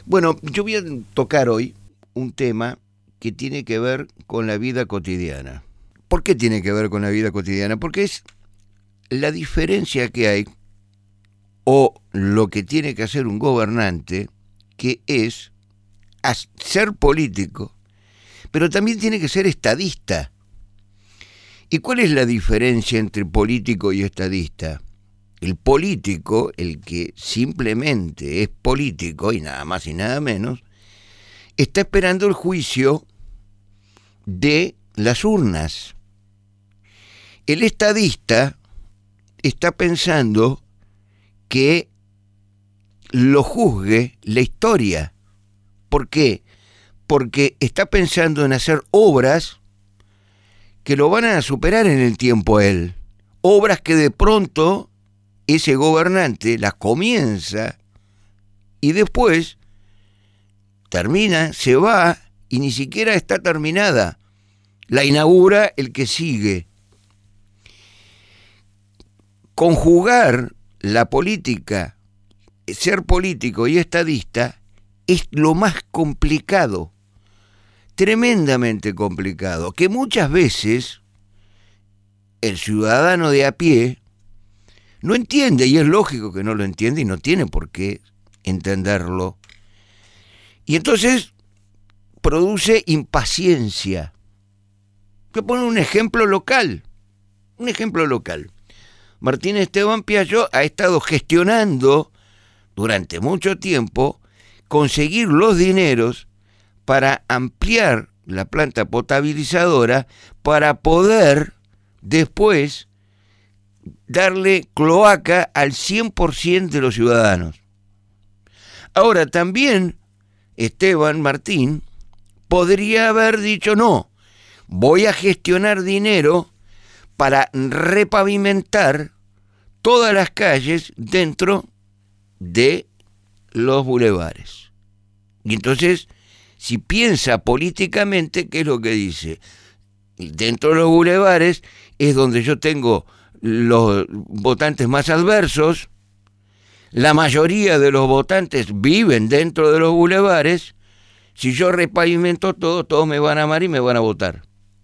Bueno, yo voy a tocar hoy un tema que tiene que ver con la vida cotidiana. ¿Por qué tiene que ver con la vida cotidiana? Porque es la diferencia que hay o lo que tiene que hacer un gobernante, que es ser político, pero también tiene que ser estadista. ¿Y cuál es la diferencia entre político y estadista? El político, el que simplemente es político y nada más y nada menos, está esperando el juicio de las urnas. El estadista está pensando que lo juzgue la historia. ¿Por qué? Porque está pensando en hacer obras que lo van a superar en el tiempo a él. Obras que de pronto ese gobernante las comienza y después termina, se va y ni siquiera está terminada. La inaugura el que sigue. Conjugar la política, ser político y estadista, es lo más complicado, tremendamente complicado, que muchas veces el ciudadano de a pie no entiende, y es lógico que no lo entiende y no tiene por qué entenderlo. Y entonces produce impaciencia. Voy a poner un ejemplo local. Martín Esteban Piaggio ha estado gestionando durante mucho tiempo conseguir los dineros para ampliar la planta potabilizadora para poder después darle cloaca al 100% de los ciudadanos. Ahora también Esteban Martín podría haber dicho no, voy a gestionar dinero para repavimentar todas las calles dentro de los bulevares. Y entonces, si piensa políticamente, ¿qué es lo que dice? Dentro de los bulevares es donde yo tengo los votantes más adversos, la mayoría de los votantes viven dentro de los bulevares, si yo repavimento todo, todos me van a amar y me van a votar.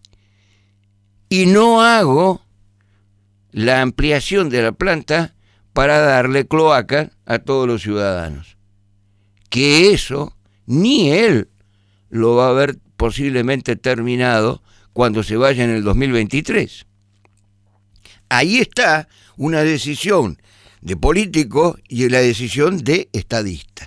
Y no hago la ampliación de la planta para darle cloaca a todos los ciudadanos. Que eso ni él lo va a ver posiblemente terminado cuando se vaya en el 2023. Ahí está una decisión de político y la decisión de estadista.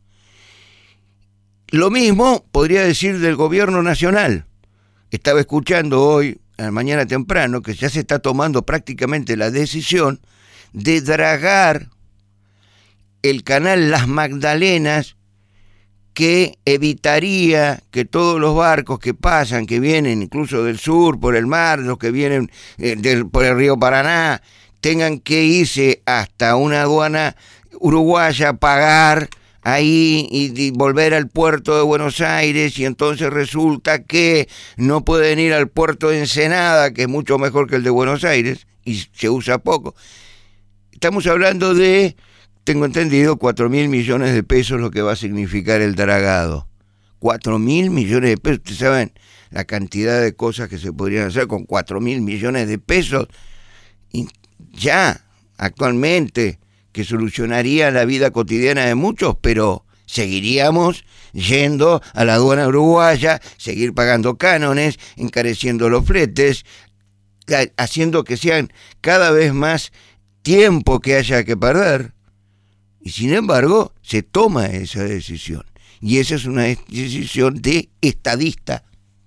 Lo mismo podría decir del gobierno nacional. Estaba escuchando hoy, a la mañana temprano, que ya se está tomando prácticamente la decisión de dragar el canal Las Magdalenas, que evitaría que todos los barcos que pasan, que vienen incluso del sur por el mar, los que vienen por el río Paraná, tengan que irse hasta una aduana uruguaya, pagar ahí y volver al puerto de Buenos Aires, y entonces resulta que no pueden ir al puerto de Ensenada, que es mucho mejor que el de Buenos Aires, y se usa poco. Estamos hablando de, tengo entendido, 4.000 millones de pesos lo que va a significar el dragado. 4.000 millones de pesos. Ustedes saben la cantidad de cosas que se podrían hacer con 4.000 millones de pesos. Y ya, actualmente, que solucionaría la vida cotidiana de muchos, pero seguiríamos yendo a la aduana uruguaya, seguir pagando cánones, encareciendo los fletes, haciendo que sean cada vez más tiempo que haya que perder. Y sin embargo, se toma esa decisión. Y esa es una decisión de estadista.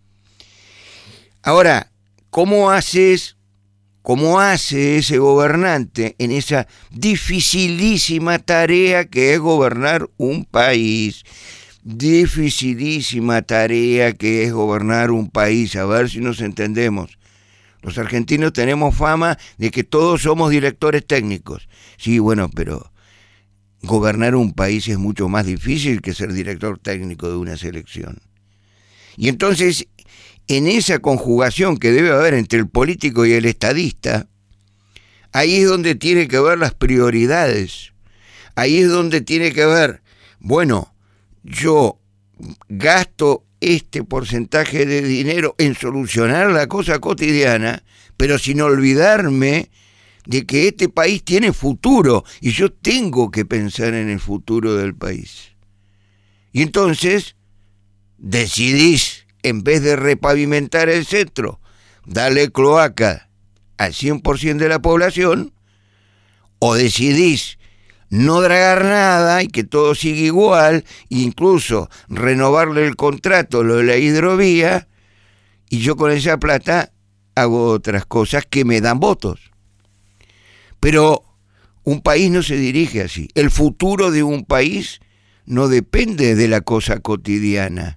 Ahora, ¿cómo hace ese gobernante en esa dificilísima tarea que es gobernar un país? Dificilísima tarea que es gobernar un país. A ver si nos entendemos. Los argentinos tenemos fama de que todos somos directores técnicos. Sí, bueno, pero gobernar un país es mucho más difícil que ser director técnico de una selección. Y entonces, en esa conjugación que debe haber entre el político y el estadista, ahí es donde tiene que ver las prioridades. Ahí es donde tiene que ver, bueno, yo gasto este porcentaje de dinero en solucionar la cosa cotidiana, pero sin olvidarme de que este país tiene futuro y yo tengo que pensar en el futuro del país. Y entonces decidís, en vez de repavimentar el centro, darle cloaca al 100% de la población, o decidís no dragar nada y que todo siga igual, incluso renovarle el contrato, lo de la hidrovía, y yo con esa plata hago otras cosas que me dan votos. Pero un país no se dirige así. El futuro de un país no depende de la cosa cotidiana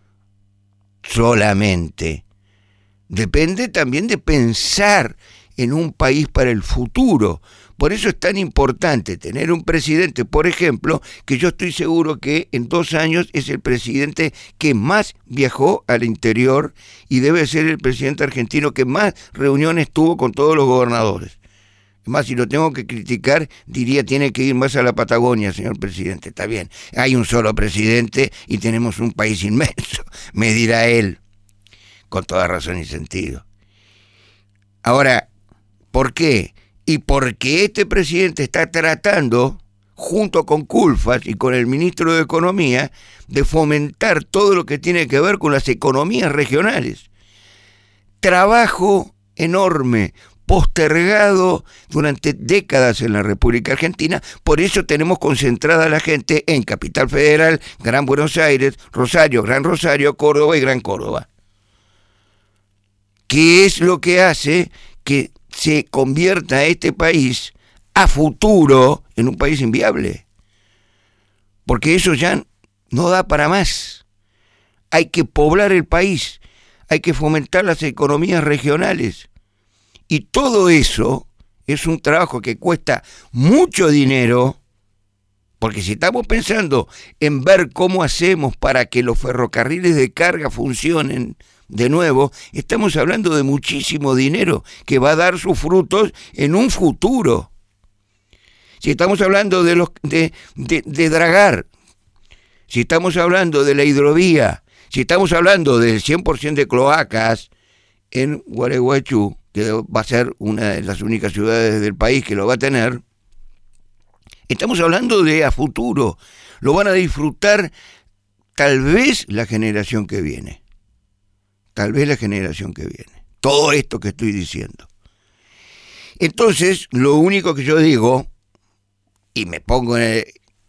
solamente. Depende también de pensar en un país para el futuro. Por eso es tan importante tener un presidente, por ejemplo, que yo estoy seguro que en 2 años es el presidente que más viajó al interior y debe ser el presidente argentino que más reuniones tuvo con todos los gobernadores. Más, si lo tengo que criticar, diría tiene que ir más a la Patagonia, señor presidente. Está bien, hay un solo presidente y tenemos un país inmenso, me dirá él, con toda razón y sentido. Ahora, ¿por qué? Y porque este presidente está tratando, junto con Culfas y con el ministro de Economía, de fomentar todo lo que tiene que ver con las economías regionales. Trabajo enorme, postergado durante décadas en la República Argentina, por eso tenemos concentrada la gente en Capital Federal, Gran Buenos Aires, Rosario, Gran Rosario, Córdoba y Gran Córdoba. ¿Qué es lo que hace que se convierta este país a futuro en un país inviable? Porque eso ya no da para más. Hay que poblar el país, hay que fomentar las economías regionales. Y todo eso es un trabajo que cuesta mucho dinero, porque si estamos pensando en ver cómo hacemos para que los ferrocarriles de carga funcionen de nuevo, estamos hablando de muchísimo dinero que va a dar sus frutos en un futuro. Si estamos hablando de dragar, si estamos hablando de la hidrovía, si estamos hablando del 100% de cloacas en Gualeguaychú, que va a ser una de las únicas ciudades del país que lo va a tener, estamos hablando de a futuro. Lo van a disfrutar tal vez la generación que viene. Tal vez la generación que viene. Todo esto que estoy diciendo. Entonces, lo único que yo digo, y me pongo en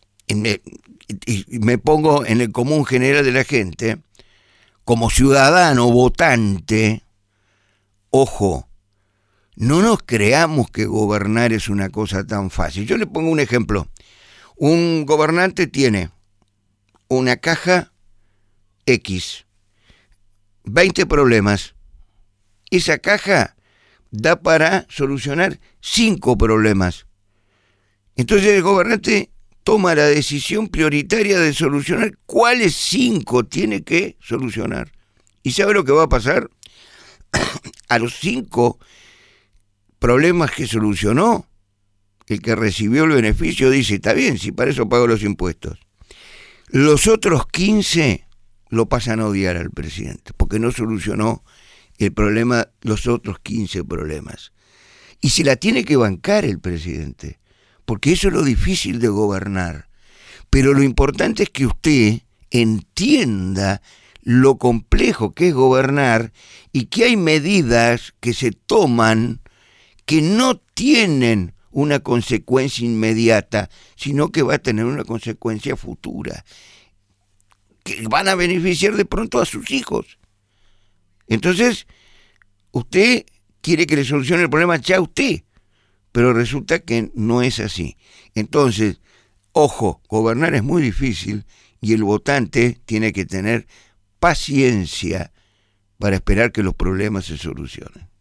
el común general de la gente, como ciudadano votante, ojo, no nos creamos que gobernar es una cosa tan fácil. Yo le pongo un ejemplo. Un gobernante tiene una caja X, 20 problemas. Esa caja da para solucionar 5 problemas. Entonces el gobernante toma la decisión prioritaria de solucionar cuáles 5 tiene que solucionar. ¿Y sabe lo que va a pasar? A los 5 problemas que solucionó, el que recibió el beneficio dice, está bien, si para eso pago los impuestos. Los otros 15 lo pasan a odiar al presidente, porque no solucionó el problema, los otros 15 problemas. Y se la tiene que bancar el presidente, porque eso es lo difícil de gobernar. Pero lo importante es que usted entienda lo complejo que es gobernar y que hay medidas que se toman que no tienen una consecuencia inmediata, sino que va a tener una consecuencia futura, que van a beneficiar de pronto a sus hijos. Entonces, usted quiere que le solucione el problema ya a usted, pero resulta que no es así. Entonces, ojo, gobernar es muy difícil y el votante tiene que tener paciencia para esperar que los problemas se solucionen.